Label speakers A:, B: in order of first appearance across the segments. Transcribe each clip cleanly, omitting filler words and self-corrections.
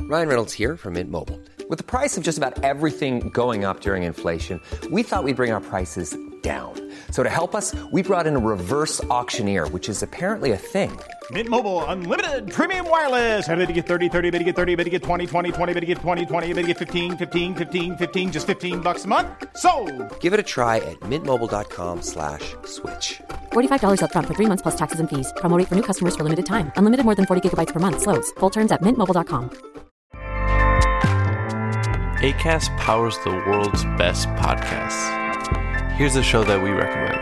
A: Ryan Reynolds here from Mint Mobile. With the price of just about everything going up during inflation, we thought we'd bring our prices down. So to help us, we brought in a reverse auctioneer, which is apparently a thing.
B: Mint Mobile Unlimited Premium Wireless. How to get 30, 30, bit to get 30, bit to get 20, 20, 20, bit to get 20, 20, bit to get 15, 15, 15, 15, just $15 a month? Sold!
A: Give it a try at mintmobile.com/switch.
C: $45 up front for 3 months plus taxes and fees. Promo rate for new customers for limited time. Unlimited more than 40 gigabytes per month. Slows full terms at mintmobile.com.
D: Acast powers the world's best podcasts. Here's a show that we recommend.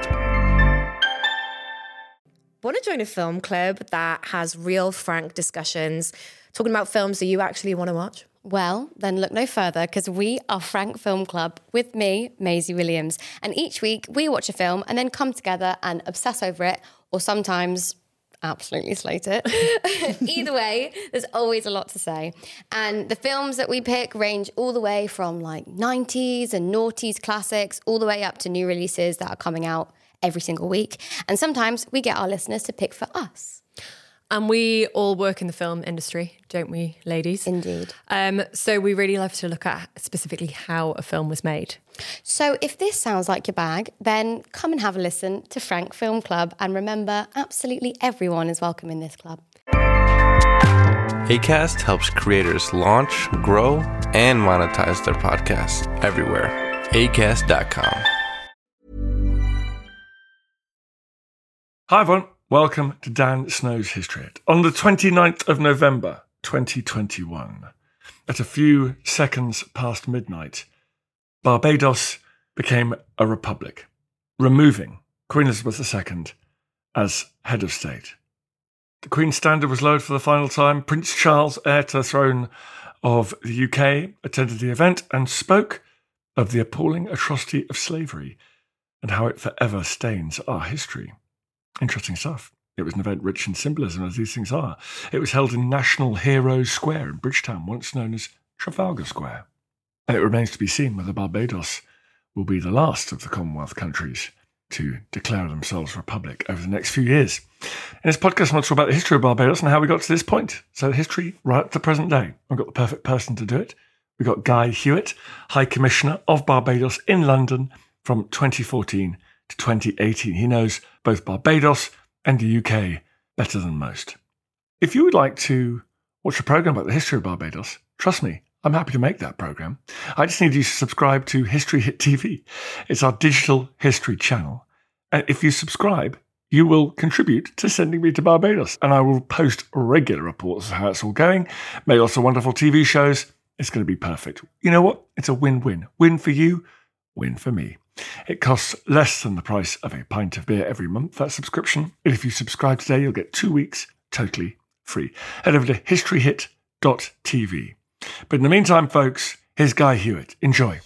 E: Want to join a film club that has real, frank discussions, talking about films that you actually want to watch?
F: Well, then look no further, because we are Frank Film Club with me, Maisie Williams. And each week we watch a film and then come together and obsess over it, or sometimes absolutely slate it. Either way, there's always a lot to say. And the films that we pick range all the way from like 90s and noughties classics, all the way up to new releases that are coming out every single week. And sometimes we get our listeners to pick for us.
E: And we all work in the film industry, don't we, ladies?
F: Indeed.
E: So we really love to look at specifically how a film was made.
F: So if this sounds like your bag, then come and have a listen to Frank Film Club. And remember, absolutely everyone is welcome in this club.
D: Acast helps creators launch, grow, and monetize their podcasts everywhere. Acast.com.
G: Hi everyone, welcome to Dan Snow's History Hit. On the 29th of November 2021, at a few seconds past midnight, Barbados became a republic, removing Queen Elizabeth II as head of state. The Queen's standard was lowered for the final time. Prince Charles, heir to the throne of the UK, attended the event and spoke of the appalling atrocity of slavery and how it forever stains our history. Interesting stuff. It was an event rich in symbolism, as these things are. It was held in National Heroes Square in Bridgetown, once known as Trafalgar Square. And it remains to be seen whether Barbados will be the last of the Commonwealth countries to declare themselves a republic over the next few years. In this podcast, I want to talk about the history of Barbados and how we got to this point. So history right up to the present day. I've got the perfect person to do it. We've got Guy Hewitt, High Commissioner of Barbados in London from 2014 to 2018. He knows both Barbados and the UK better than most. If you would like to watch a programme about the history of Barbados, trust me, I'm happy to make that programme. I just need you to subscribe to History Hit TV. It's our digital history channel. And if you subscribe, you will contribute to sending me to Barbados. And I will post regular reports of how it's all going. Make lots of wonderful TV shows. It's going to be perfect. You know what? It's a win-win. Win for you, win for me. It costs less than the price of a pint of beer every month, that subscription. And if you subscribe today, you'll get 2 weeks totally free. Head over to historyhit.tv. But in the meantime, folks, here's Guy Hewitt. Enjoy.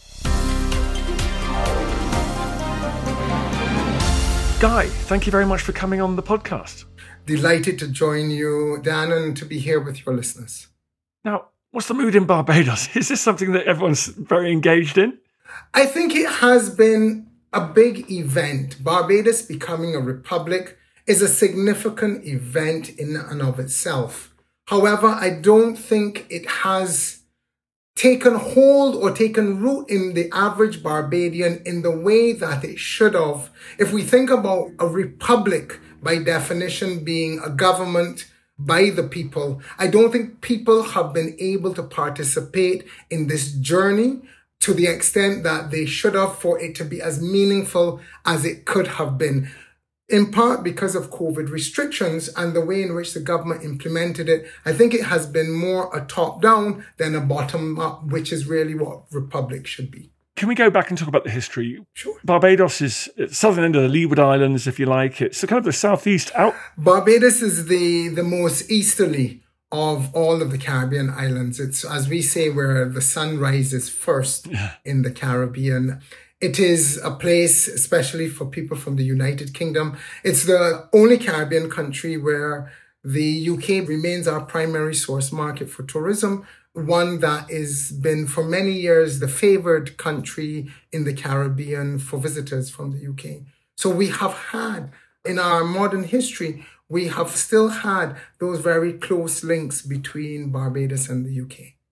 G: Guy, thank you very much for coming on the podcast.
H: Delighted to join you, Dan, and to be here with your listeners.
G: Now, what's the mood in Barbados? Is this something that everyone's very engaged in?
H: I think it has been a big event. Barbados becoming a republic is a significant event in and of itself. However, I don't think it has taken hold or taken root in the average Barbadian in the way that it should have. If we think about a republic, by definition being a government by the people, I don't think people have been able to participate in this journey to the extent that they should have for it to be as meaningful as it could have been. In part because of COVID restrictions and the way in which the government implemented it, I think it has been more a top-down than a bottom-up, which is really what republic should be.
G: Can we go back and talk about the history?
H: Sure.
G: Barbados is at the southern end of the Leeward Islands, if you like. It's kind of the southeast out.
H: Barbados is the most easterly of all of the Caribbean islands. It's, as we say, where the sun rises first in the Caribbean. It is a place, especially for people from the United Kingdom. It's the only Caribbean country where the UK remains our primary source market for tourism, one that has been for many years the favored country in the Caribbean for visitors from the UK. So we have had, in our modern history, we have still had those very close links between Barbados and the UK.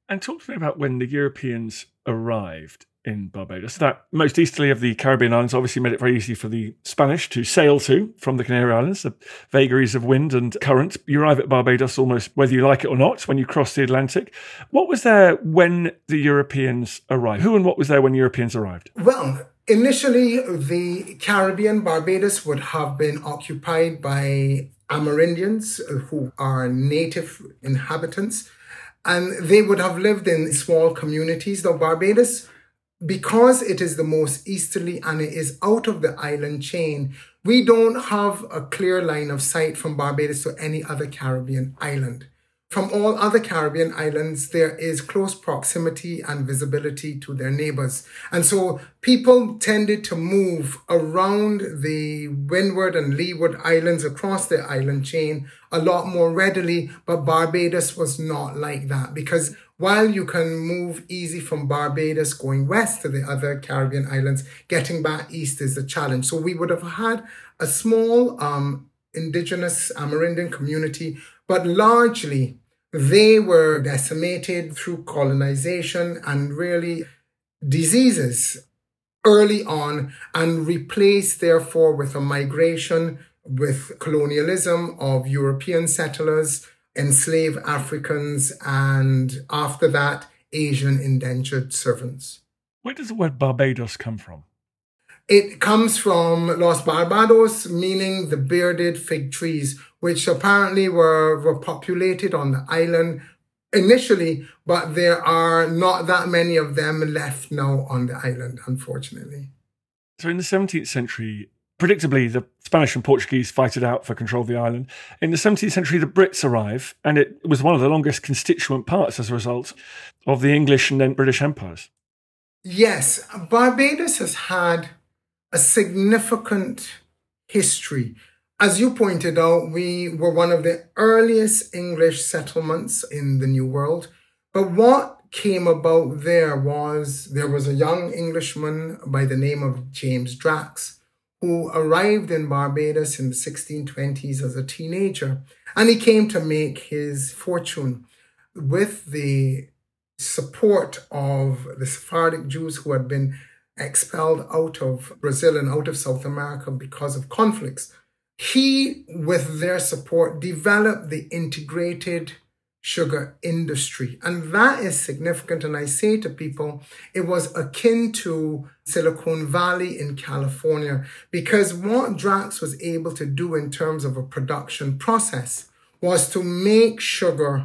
G: And talk to me about when the Europeans arrived in Barbados. That most easterly of the Caribbean islands obviously made it very easy for the Spanish to sail to from the Canary Islands, the vagaries of wind and current. You arrive at Barbados almost whether you like it or not when you cross the Atlantic. What was there when the Europeans arrived? Who and what was there when Europeans arrived?
H: Well, initially, the Caribbean, Barbados, would have been occupied by Amerindians, who are native inhabitants, and they would have lived in small communities. Though Barbados, because it is the most easterly and it is out of the island chain, we don't have a clear line of sight from Barbados to any other Caribbean island. From all other Caribbean islands, there is close proximity and visibility to their neighbors. And so people tended to move around the Windward and Leeward Islands across the island chain a lot more readily, but Barbados was not like that, because while you can move easy from Barbados going west to the other Caribbean islands, getting back east is a challenge. So we would have had a small indigenous Amerindian community, but largely they were decimated through colonization and really diseases early on, and replaced therefore with a migration with colonialism of European settlers, enslaved Africans, and after that, Asian indentured servants.
G: Where does the word Barbados come from?
H: It comes from Los Barbados, meaning the bearded fig trees, which apparently were populated on the island initially, but there are not that many of them left now on the island, unfortunately.
G: So in the 17th century, predictably, the Spanish and Portuguese fight it out for control of the island. In the 17th century, the Brits arrive, and it was one of the longest constituent parts as a result of the English and then British empires.
H: Yes, Barbados has had a significant history. As you pointed out, we were one of the earliest English settlements in the New World. But what came about there was a young Englishman by the name of James Drax, who arrived in Barbados in the 1620s as a teenager. And he came to make his fortune with the support of the Sephardic Jews who had been expelled out of Brazil and out of South America because of conflicts. He, with their support, developed the integrated sugar industry. And that is significant. And I say to people, it was akin to Silicon Valley in California, because what Drax was able to do in terms of a production process was to make sugar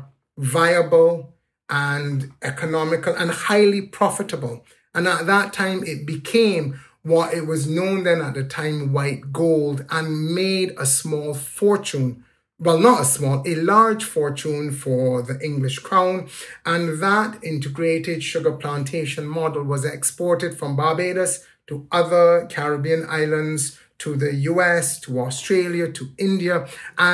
H: viable and economical and highly profitable. And at that time, it became what it was known then at the time, white gold, and made a small fortune. Well, not a small, a large fortune for the English crown. And that integrated sugar plantation model was exported from Barbados to other Caribbean islands, to the US, to Australia, to India,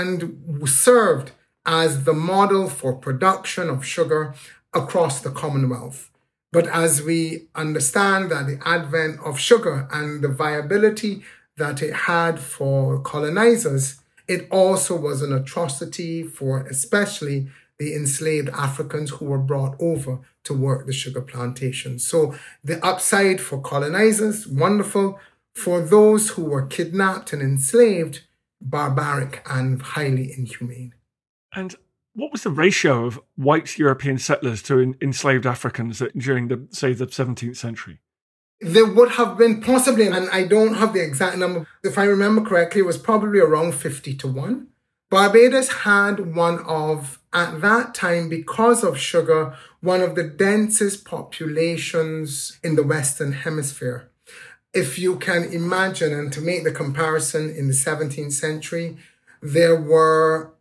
H: and served as the model for production of sugar across the Commonwealth. But as we understand that the advent of sugar and the viability that it had for colonizers, it also was an atrocity for especially the enslaved Africans who were brought over to work the sugar plantations. So the upside for colonizers, wonderful. For those who were kidnapped and enslaved, barbaric and highly inhumane.
G: And what was the ratio of white European settlers to enslaved Africans during the 17th century?
H: There would have been possibly, and I don't have the exact number, if I remember correctly, it was probably around 50-1. Barbados had one of, at that time, because of sugar, one of the densest populations in the Western Hemisphere. If you can imagine, and to make the comparison, in the 17th century, there were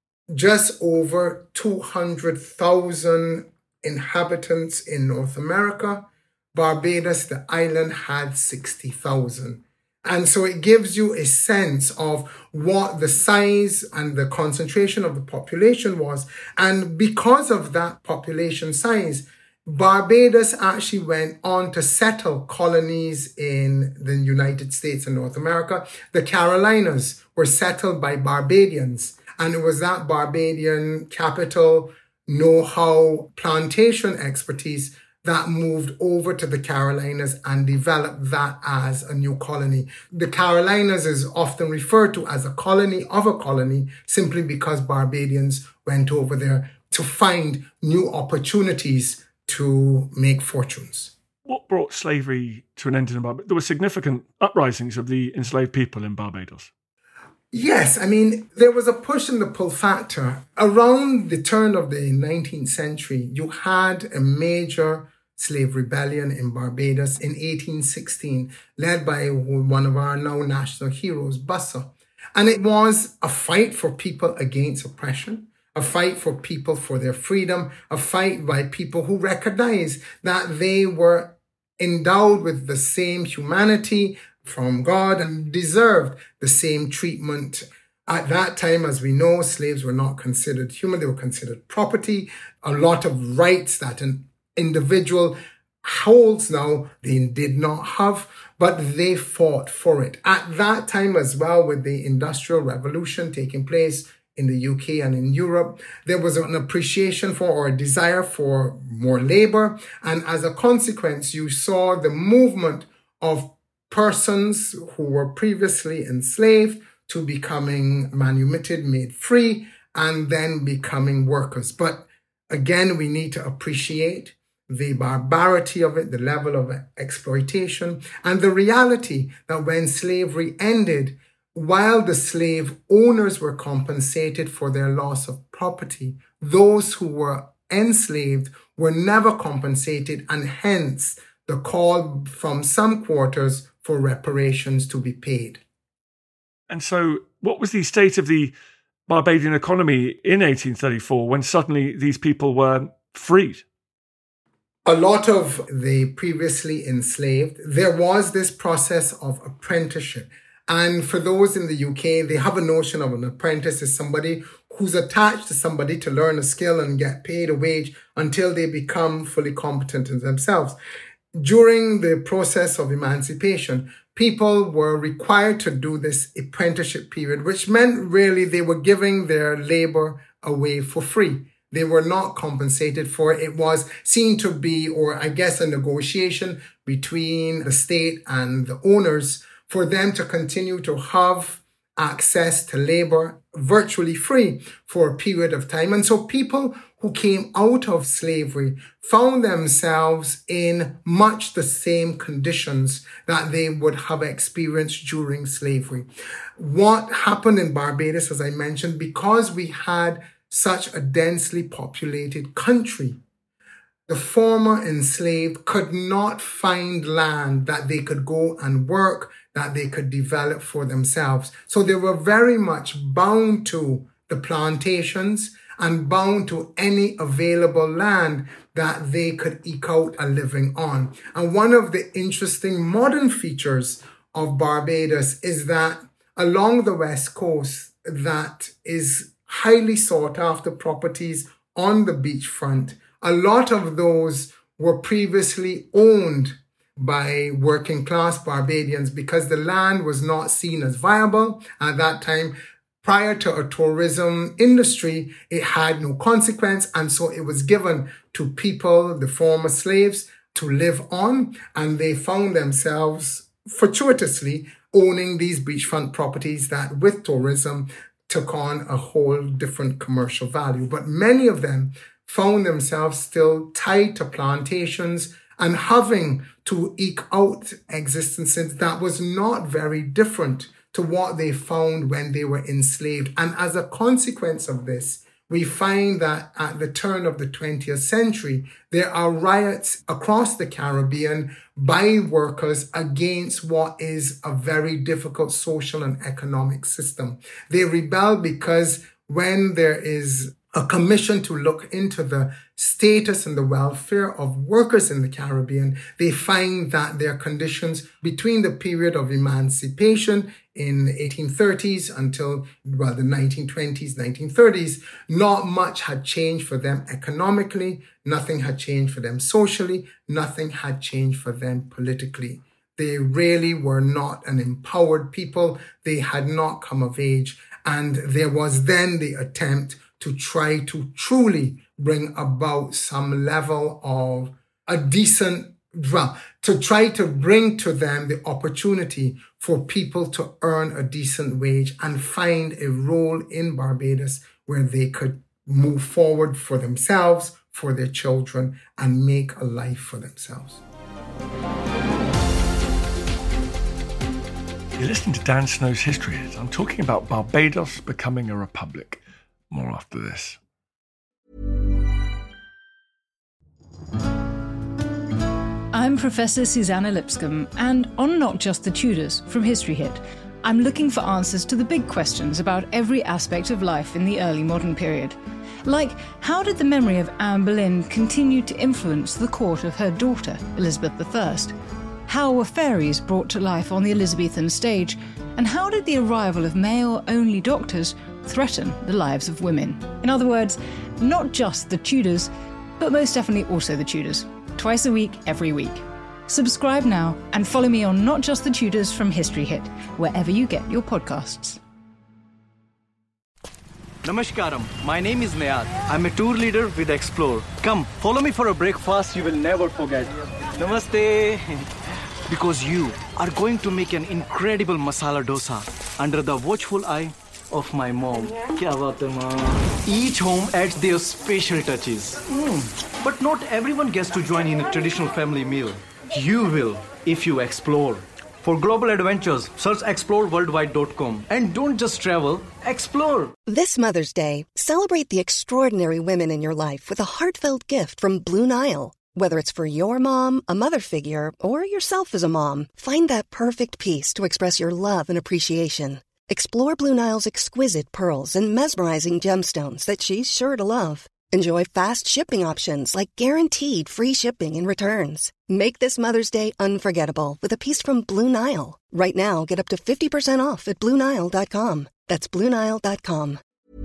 H: just over 200,000 inhabitants in North America. Barbados, the island, had 60,000. And so it gives you a sense of what the size and the concentration of the population was. And because of that population size, Barbados actually went on to settle colonies in the United States and North America. The Carolinas were settled by Barbadians. And it was that Barbadian capital know-how, plantation expertise that moved over to the Carolinas and developed that as a new colony. The Carolinas is often referred to as a colony of a colony simply because Barbadians went over there to find new opportunities to make fortunes.
G: What brought slavery to an end in Barbados? There were significant uprisings of the enslaved people in Barbados.
H: Yes, I mean, there was a push and the pull factor. Around the turn of the 19th century, you had a major slave rebellion in Barbados in 1816, led by one of our now national heroes, Bussa. And it was a fight for people against oppression, a fight for people for their freedom, a fight by people who recognized that they were endowed with the same humanity from God and deserved the same treatment. At that time, as we know, slaves were not considered human. They were considered property. A lot of rights that an individual holds now, they did not have, but they fought for it. At that time as well, with the Industrial Revolution taking place in the UK and in Europe, there was an appreciation for or a desire for more labor. And as a consequence, you saw the movement of persons who were previously enslaved to becoming manumitted, made free, and then becoming workers. But again, we need to appreciate the barbarity of it, the level of exploitation, and the reality that when slavery ended, while the slave owners were compensated for their loss of property, those who were enslaved were never compensated, and hence the call from some quarters for reparations to be paid.
G: And so what was the state of the Barbadian economy in 1834 when suddenly these people were freed?
H: A lot of the previously enslaved, there was this process of apprenticeship. And for those in the UK, they have a notion of an apprentice as somebody who's attached to somebody to learn a skill and get paid a wage until they become fully competent in themselves. During the process of emancipation, people were required to do this apprenticeship period, which meant really they were giving their labor away for free. They were not compensated for it. It was seen to be, or I guess, a negotiation between the state and the owners for them to continue to have access to labor virtually free for a period of time. And so people who came out of slavery found themselves in much the same conditions that they would have experienced during slavery. What happened in Barbados, as I mentioned, because we had such a densely populated country, the former enslaved could not find land that they could go and work, that they could develop for themselves. So they were very much bound to the plantations and bound to any available land that they could eke out a living on. And one of the interesting modern features of Barbados is that along the west coast, that is highly sought after properties on the beachfront, a lot of those were previously owned by working class Barbadians because the land was not seen as viable at that time. Prior to a tourism industry, it had no consequence, and so it was given to people, the former slaves, to live on, and they found themselves fortuitously owning these beachfront properties that with tourism took on a whole different commercial value. But many of them found themselves still tied to plantations and having to eke out existences that was not very different to what they found when they were enslaved. And as a consequence of this, we find that at the turn of the 20th century, there are riots across the Caribbean by workers against what is a very difficult social and economic system. They rebel because when there is a commission to look into the status and the welfare of workers in the Caribbean, they find that their conditions between the period of emancipation in the 1830s until, well, the 1920s, 1930s, not much had changed for them economically, nothing had changed for them socially, nothing had changed for them politically. They really were not an empowered people. They had not come of age. And there was then the attempt to try to truly bring about some level of a decent, well, to try to bring to them the opportunity for people to earn a decent wage and find a role in Barbados where they could move forward for themselves, for their children, and make a life for themselves.
G: You're listening to Dan Snow's History Hit. I'm talking about Barbados becoming a republic. More after this.
I: I'm Professor Susanna Lipscomb, and on Not Just the Tudors from History Hit, I'm looking for answers to the big questions about every aspect of life in the early modern period. Like, how did the memory of Anne Boleyn continue to influence the court of her daughter, Elizabeth I? How were fairies brought to life on the Elizabethan stage? And how did the arrival of male-only doctors threaten the lives of women? In other words, not just the Tudors, but most definitely also the Tudors. Twice a week, every week. Subscribe now and follow me on Not Just the Tudors from History Hit, wherever you get your podcasts.
J: Namaskaram, my name is Nayad. I'm a tour leader with Explore. Come, follow me for a breakfast you will never forget. Namaste. Because you are going to make an incredible masala dosa under the watchful eye of my mom. Kya baat hai, mom? Each home adds their special touches. But not everyone gets to join in a traditional family meal. You will if you explore. For global adventures, search exploreworldwide.com. And don't just travel, explore.
K: This Mother's Day, celebrate the extraordinary women in your life with a heartfelt gift from Blue Nile. Whether it's for your mom, a mother figure, or yourself as a mom, find that perfect piece to express your love and appreciation. Explore Blue Nile's exquisite pearls and mesmerizing gemstones that she's sure to love. Enjoy fast shipping options like guaranteed free shipping and returns. Make this Mother's Day unforgettable with a piece from Blue Nile. Right now, get up to 50% off at BlueNile.com. That's BlueNile.com.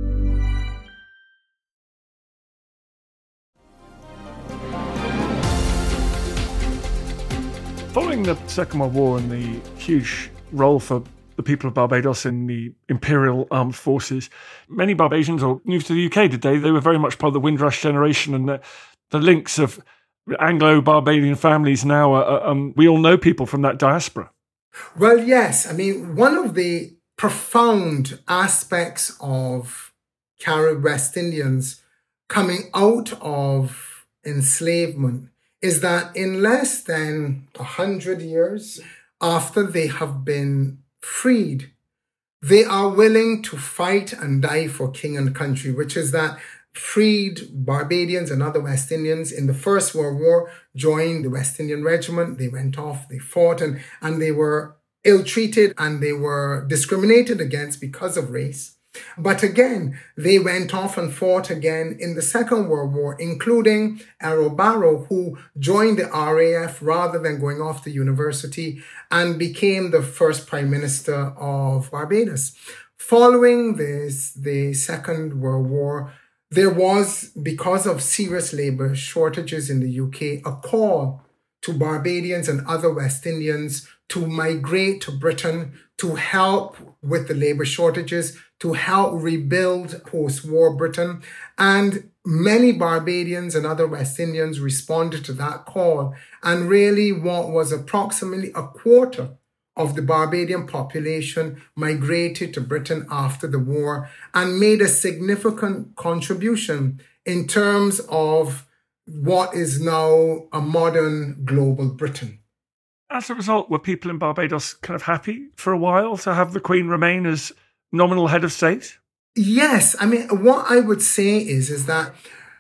G: Following the Second World War and the huge role for the people of Barbados in the Imperial Armed Forces, many Barbadians all moved to the UK, did they? They were very much part of the Windrush generation, and the links of Anglo-Barbadian families now, we all know people from that diaspora.
H: Well, yes. I mean, one of the profound aspects of Carib West Indians coming out of enslavement is that in less than 100 years after they have been freed, they are willing to fight and die for king and country, which is that freed Barbadians and other West Indians in the First World War joined the West Indian Regiment. They went off, they fought, and they were ill-treated and they were discriminated against because of race. But again, they went off and fought again in the Second World War, including Errol Barrow, who joined the RAF rather than going off to university and became the first Prime Minister of Barbados. Following the Second World War, there was, because of serious labour shortages in the UK, a call to Barbadians and other West Indians to migrate to Britain to help with the labour shortages, to help rebuild post-war Britain. And many Barbadians and other West Indians responded to that call. And really what was approximately a quarter of the Barbadian population migrated to Britain after the war and made a significant contribution in terms of what is now a modern global Britain.
G: As a result, were people in Barbados kind of happy for a while to have the Queen remain as nominal head of state?
H: Yes. I mean, what I would say is that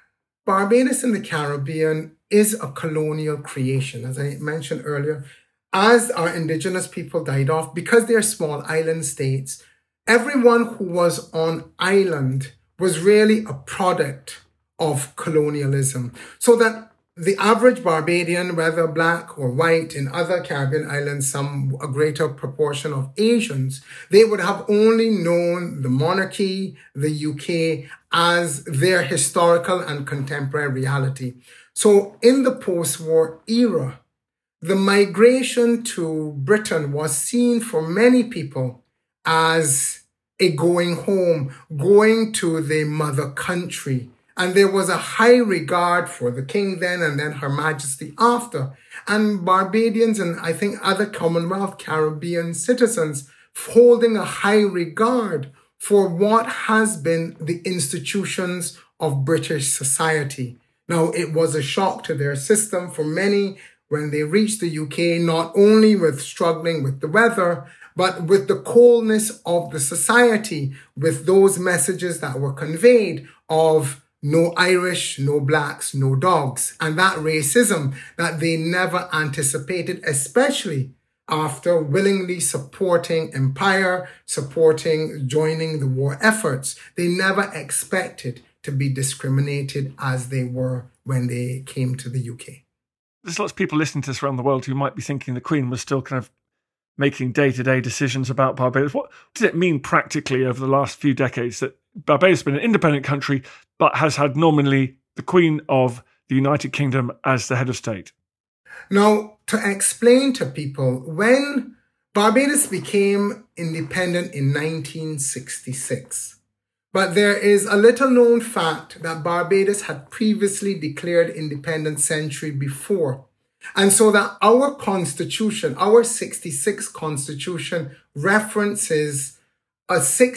H: Barbados in the Caribbean is a colonial creation. As I mentioned earlier, as our indigenous people died off, because they're small island states, everyone who was on island was really a product of colonialism. So that the average Barbadian, whether black or white, in other Caribbean islands, a greater proportion of Asians, they would have only known the monarchy, the UK, as their historical and contemporary reality. So in the post-war era, the migration to Britain was seen for many people as a going home, going to the mother country. And there was a high regard for the king then and then Her Majesty after. And Barbadians and I think other Commonwealth Caribbean citizens holding a high regard for what has been the institutions of British society. Now, it was a shock to their system for many when they reached the UK, not only with struggling with the weather, but with the coldness of the society, with those messages that were conveyed of no Irish, no blacks, no dogs, and that racism that they never anticipated, especially after willingly supporting Empire, joining the war efforts. They never expected to be discriminated as they were when they came to the UK.
G: There's lots of people listening to this around the world who might be thinking the Queen was still kind of making day-to-day decisions about Barbados. What does it mean practically over the last few decades that Barbados has been an independent country but has had nominally the Queen of the United Kingdom as the head of state?
H: Now, to explain to people, when Barbados became independent in 1966, but there is a little known fact that Barbados had previously declared independence century before. And so that our constitution, our 66 constitution, references a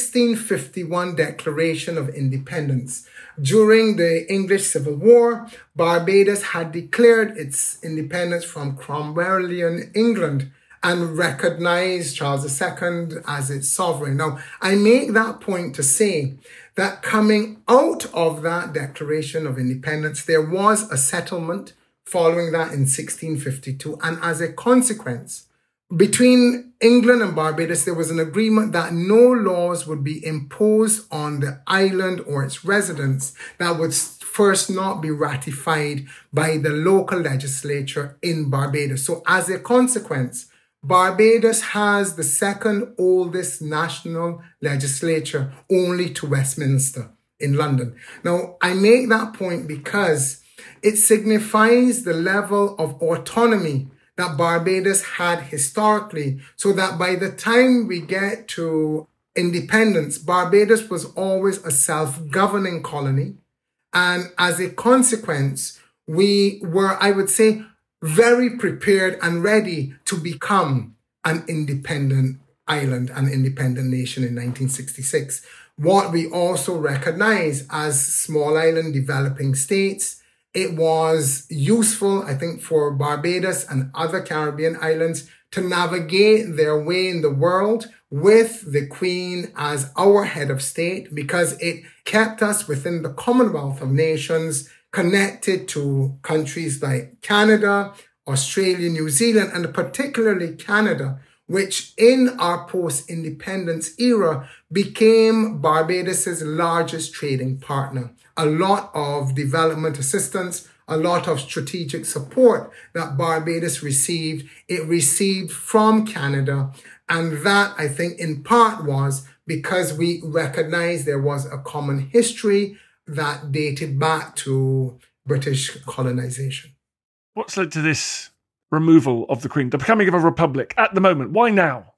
H: 1651 Declaration of Independence. During the English Civil War, Barbados had declared its independence from Cromwellian England and recognized Charles II as its sovereign. Now, I make that point to say that coming out of that Declaration of Independence, there was a settlement following that in 1652. And as a consequence, between England and Barbados, there was an agreement that no laws would be imposed on the island or its residents that would first not be ratified by the local legislature in Barbados. So as a consequence, Barbados has the second oldest national legislature, only to Westminster in London. Now, I make that point because it signifies the level of autonomy that Barbados had historically, so that by the time we get to independence, Barbados was always a self-governing colony. And as a consequence, we were, I would say, very prepared and ready to become an independent island, an independent nation in 1966. What we also recognize as small island developing states, it was useful, I think, for Barbados and other Caribbean islands to navigate their way in the world with the Queen as our head of state, because it kept us within the Commonwealth of Nations, connected to countries like Canada, Australia, New Zealand, and particularly Canada, which in our post-independence era became Barbados's largest trading partner. A lot of development assistance, a lot of strategic support that Barbados received, it received from Canada. And that, I think, in part was because we recognized there was a common history that dated back to British colonization.
G: What's led to this removal of the Queen, the becoming of a republic at the moment? Why now?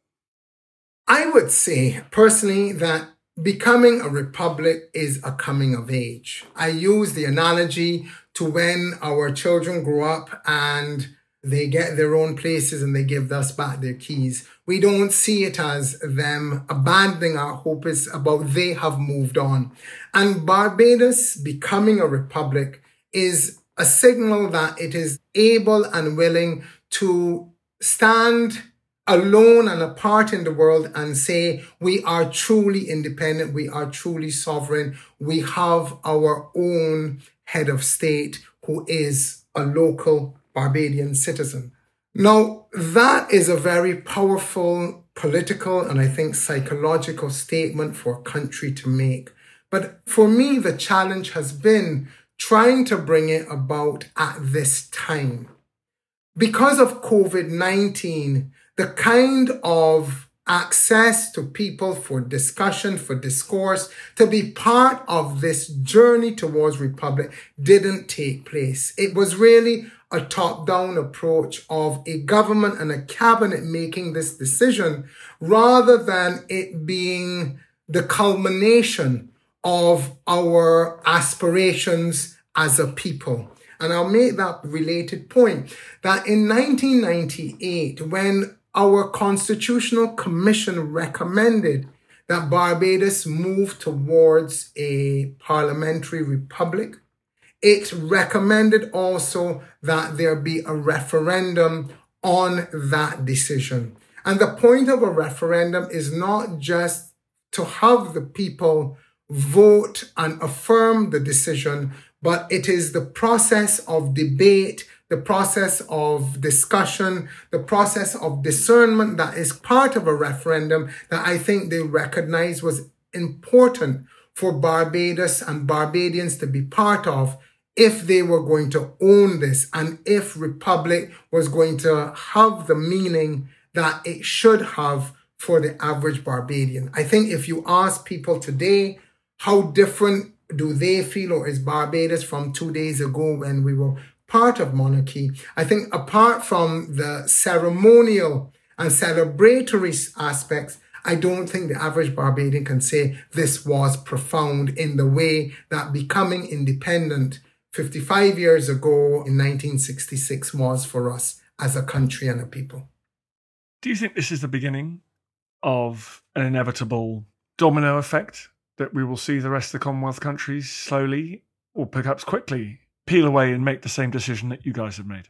H: I would say personally that becoming a republic is a coming of age. I use the analogy to when our children grow up and they get their own places and they give us back their keys. We don't see it as them abandoning our hope. It's about they have moved on. And Barbados becoming a republic is a signal that it is able and willing to stand alone and apart in the world and say, we are truly independent, we are truly sovereign, we have our own head of state who is a local Barbadian citizen. Now, that is a very powerful political and I think psychological statement for a country to make. But for me, the challenge has been trying to bring it about at this time. Because of COVID-19, the kind of access to people for discussion, for discourse, to be part of this journey towards republic didn't take place. It was really a top-down approach of a government and a cabinet making this decision rather than it being the culmination of our aspirations as a people. And I'll make that related point that in 1998, when our Constitutional Commission recommended that Barbados move towards a parliamentary republic, it recommended also that there be a referendum on that decision. And the point of a referendum is not just to have the people vote and affirm the decision, but it is the process of debate, the process of discussion, the process of discernment that is part of a referendum that I think they recognized was important for Barbados and Barbadians to be part of if they were going to own this and if Republic was going to have the meaning that it should have for the average Barbadian. I think if you ask people today, how different do they feel or is Barbados from 2 days ago when we were part of monarchy? I think apart from the ceremonial and celebratory aspects, I don't think the average Barbadian can say this was profound in the way that becoming independent 55 years ago in 1966 was for us as a country and a people.
G: Do you think this is the beginning of an inevitable domino effect that we will see the rest of the Commonwealth countries slowly or perhaps quickly peel away and make the same decision that you guys have made?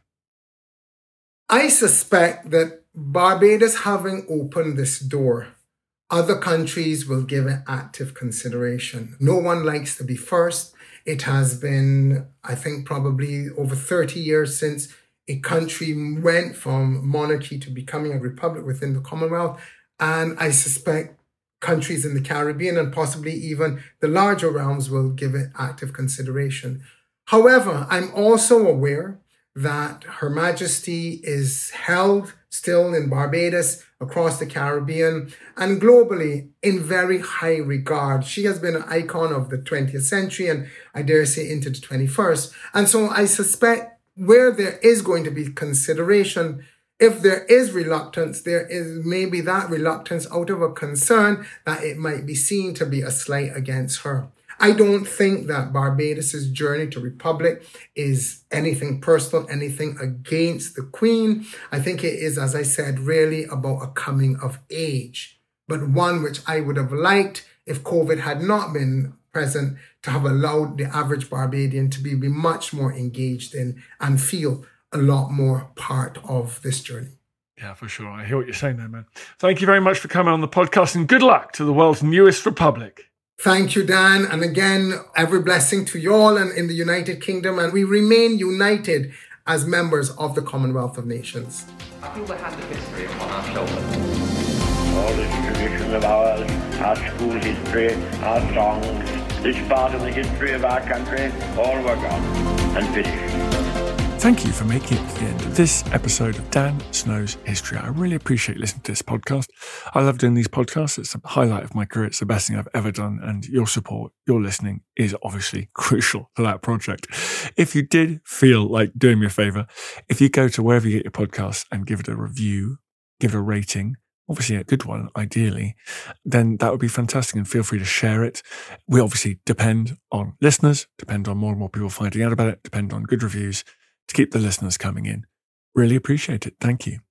H: I suspect that Barbados having opened this door, other countries will give it active consideration. No one likes to be first. It has been, I think, probably over 30 years since a country went from monarchy to becoming a republic within the Commonwealth. And I suspect countries in the Caribbean and possibly even the larger realms will give it active consideration. However, I'm also aware that Her Majesty is held still in Barbados, across the Caribbean, and globally in very high regard. She has been an icon of the 20th century and I dare say into the 21st. And so I suspect where there is going to be consideration, if there is reluctance, there is maybe that reluctance out of a concern that it might be seen to be a slight against her. I don't think that Barbados' journey to republic is anything personal, anything against the Queen. I think it is, as I said, really about a coming of age, but one which I would have liked, if COVID had not been present, to have allowed the average Barbadian to be much more engaged in and feel a lot more part of this journey.
G: Yeah, for sure. I hear what you're saying there, man. Thank you very much for coming on the podcast and good luck to the world's newest republic.
H: Thank you, Dan. And again, every blessing to you all and in the United Kingdom. And we remain united as members of the Commonwealth of Nations.
L: I feel the hand of history upon our shoulders.
M: All this tradition of ours, our school history, our songs, this part of the history of our country, all were gone and finished.
G: Thank you for making it to the end of this episode of Dan Snow's History. I really appreciate listening to this podcast. I love doing these podcasts. It's a highlight of my career. It's the best thing I've ever done. And your support, your listening is obviously crucial to that project. If you did feel like doing me a favor, if you go to wherever you get your podcasts and give it a review, give it a rating, obviously a good one, ideally, then that would be fantastic and feel free to share it. We obviously depend on listeners, depend on more and more people finding out about it, depend on good reviews to keep the listeners coming in. Really appreciate it. Thank you.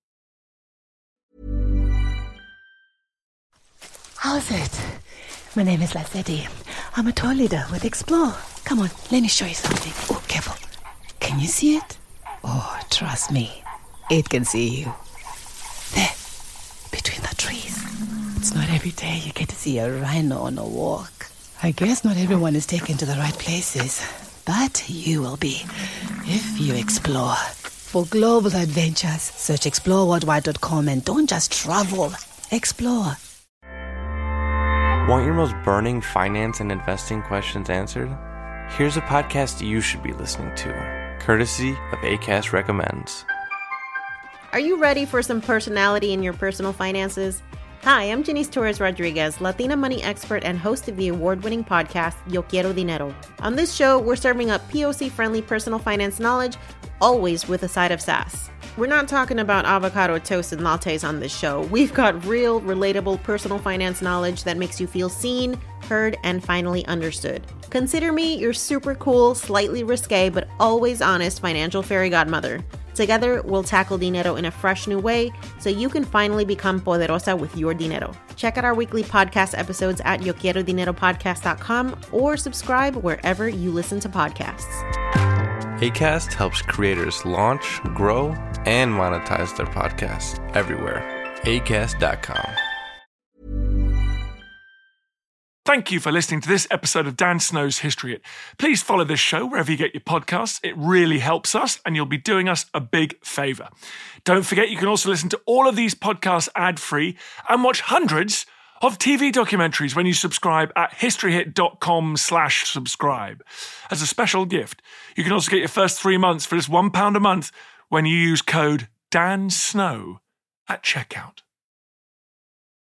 N: How's it? My name is Lazetti. I'm a tour leader with Explore. Come on, let me show you something. Oh, careful. Can you see it? Oh, trust me, it can see you. There, between the trees. It's not every day you get to see a rhino on a walk. I guess not everyone is taken to the right places. But you will be, if you explore. For global adventures, search exploreworldwide.com and don't just travel, explore.
D: Want your most burning finance and investing questions answered? Here's a podcast you should be listening to, courtesy of Acast Recommends.
O: Are you ready for some personality in your personal finances? Hi, I'm Janice Torres Rodriguez, Latina money expert and host of the award-winning podcast, Yo Quiero Dinero. On this show, we're serving up POC-friendly personal finance knowledge, always with a side of sass. We're not talking about avocado toast and lattes on this show. We've got real, relatable personal finance knowledge that makes you feel seen, heard and finally understood. Consider me your super cool, slightly risque, but always honest financial fairy godmother. Together, we'll tackle dinero in a fresh new way so you can finally become poderosa with your dinero. Check out our weekly podcast episodes at YoQuieroDineroPodcast.com or subscribe wherever you listen to podcasts.
D: Acast helps creators launch, grow, and monetize their podcasts everywhere. Acast.com.
G: Thank you for listening to this episode of Dan Snow's History Hit. Please follow this show wherever you get your podcasts. It really helps us, and you'll be doing us a big favour. Don't forget, you can also listen to all of these podcasts ad-free and watch hundreds of TV documentaries when you subscribe at historyhit.com/subscribe. As a special gift, you can also get your first 3 months for just £1 a month when you use code DANSNOW at checkout.